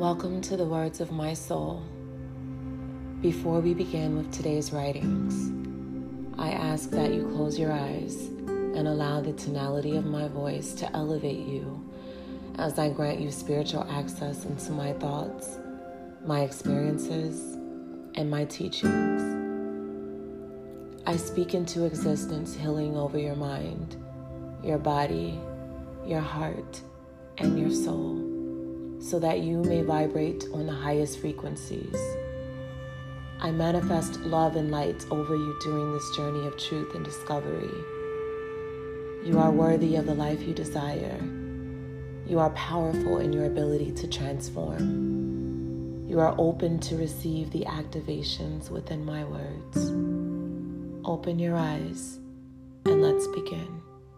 Welcome to the words of my soul. Before we begin with today's writings, I ask that you close your eyes and allow the tonality of my voice to elevate you as I grant you spiritual access into my thoughts, my experiences, and my teachings. I speak into existence healing over your mind, your body, your heart, and your soul, so that you may vibrate on the highest frequencies. I manifest love and light over you during this journey of truth and discovery. You are worthy of the life you desire. You are powerful in your ability to transform. You are open to receive the activations within my words. Open your eyes and let's begin.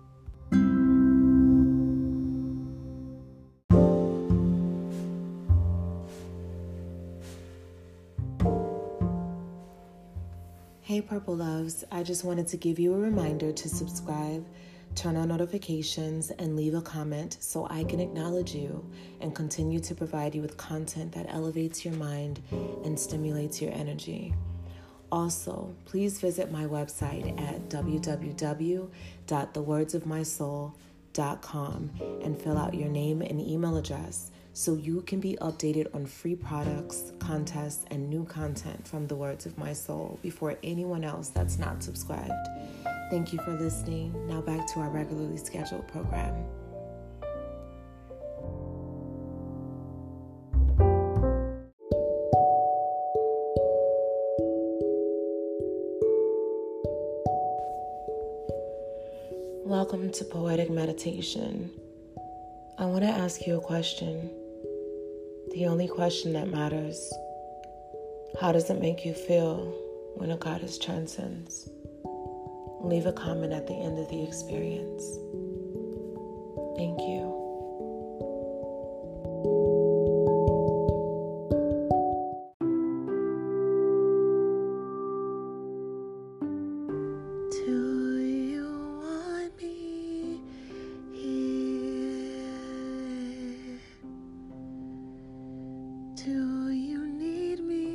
Hey Purple Loves, I just wanted to give you a reminder to subscribe, turn on notifications, and leave a comment so I can acknowledge you and continue to provide you with content that elevates your mind and stimulates your energy. Also, please visit my website at www.thewordsofmysoul.com and fill out your name and email address so you can be updated on free products, contests, and new content from The Words of My Soul before anyone else that's not subscribed. Thank you for listening. Now back to our regularly scheduled program. Welcome to Poetic Meditation. I want to ask you a question. The only question that matters. How does it make you feel when a goddess transcends? Leave a comment at the end of the experience. Thank you. Do you want me here? Do you need me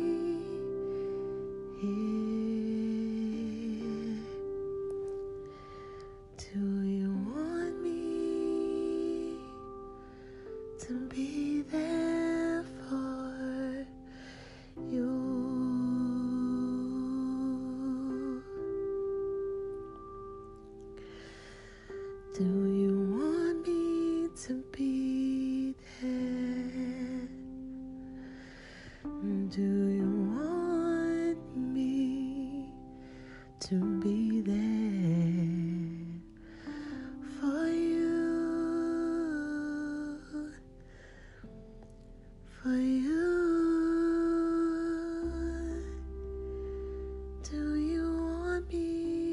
here? Do you want me to be there for you? Do you want me to be there? Do you want me to be there for you? For you? Do you want me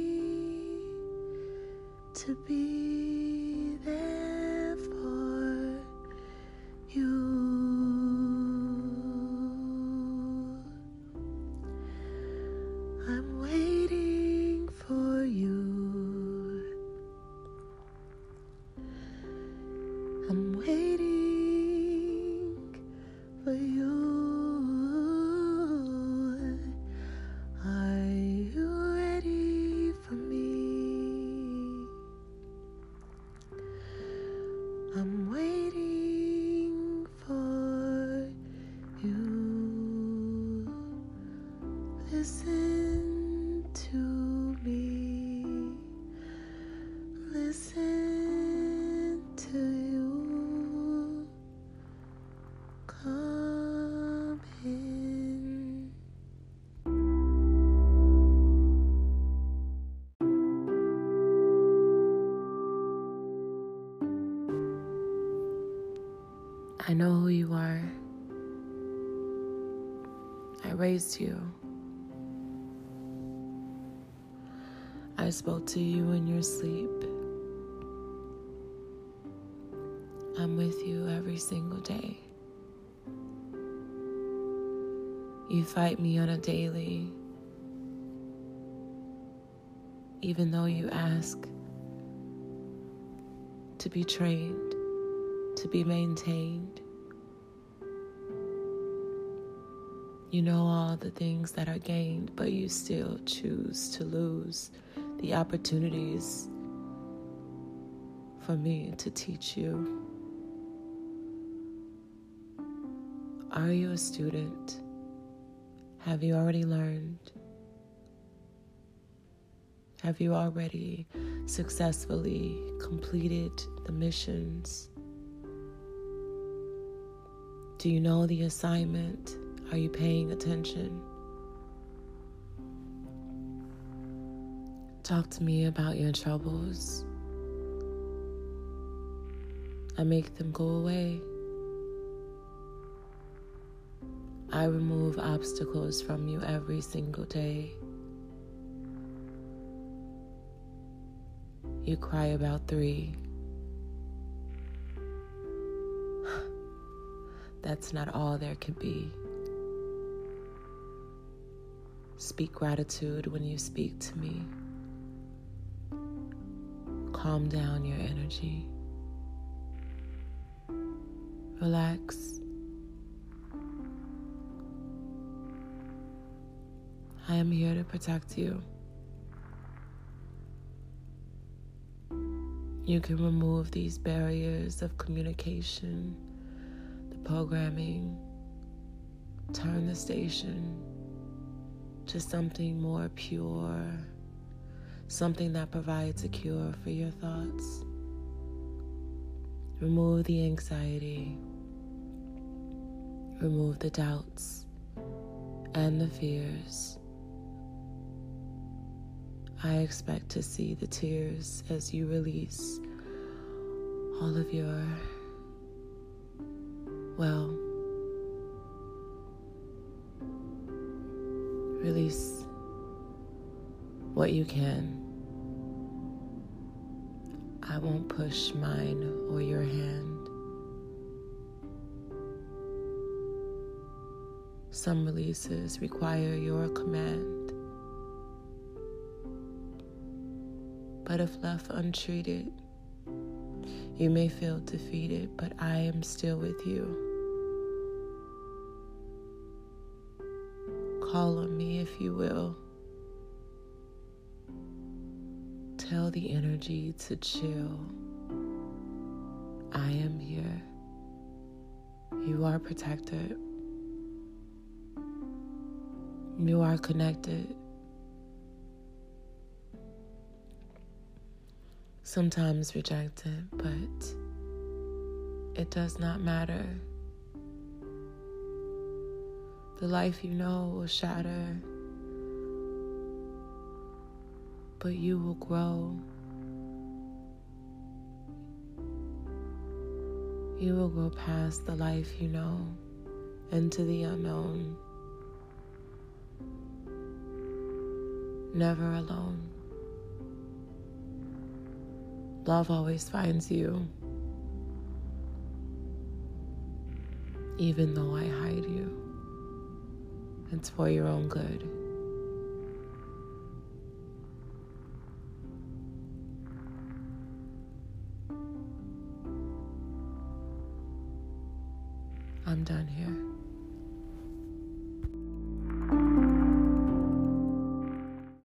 to be there for you? I'm waiting for you. I'm waiting for you. Are you ready for me? I'm waiting for you. Listen to me. Listen to you. Come in. I know who you are. I raised you. I spoke to you in your sleep. I'm with you every single day. You fight me on a daily, even though you ask to be trained, to be maintained, You know all the things that are gained, but you still choose to lose the opportunities for me to teach you. Are you a student? Have you already learned? Have you already successfully completed the missions? Do you know the assignment? Are you paying attention? Talk to me about your troubles. I make them go away. I remove obstacles from you every single day. You cry about 3. That's not all there can be. Speak gratitude when you speak to me. Calm down your energy. Relax. I am here to protect you. You can remove these barriers of communication, the programming, turn the station to something more pure, something that provides a cure for your thoughts. Remove the anxiety, remove the doubts and the fears. I expect to see the tears as you release all of your, release what you can. I won't push mine or your hand. Some releases require your command. But if left untreated, you may feel defeated, but I am still with you. Call on me if you will. Tell the energy to chill. I am here. You are protected. You are connected. Sometimes rejected, but it does not matter. The life you know will shatter, but you will grow. You will go past the life you know into the unknown. Never alone. Love always finds you, even though I hide you. It's for your own good. I'm done here.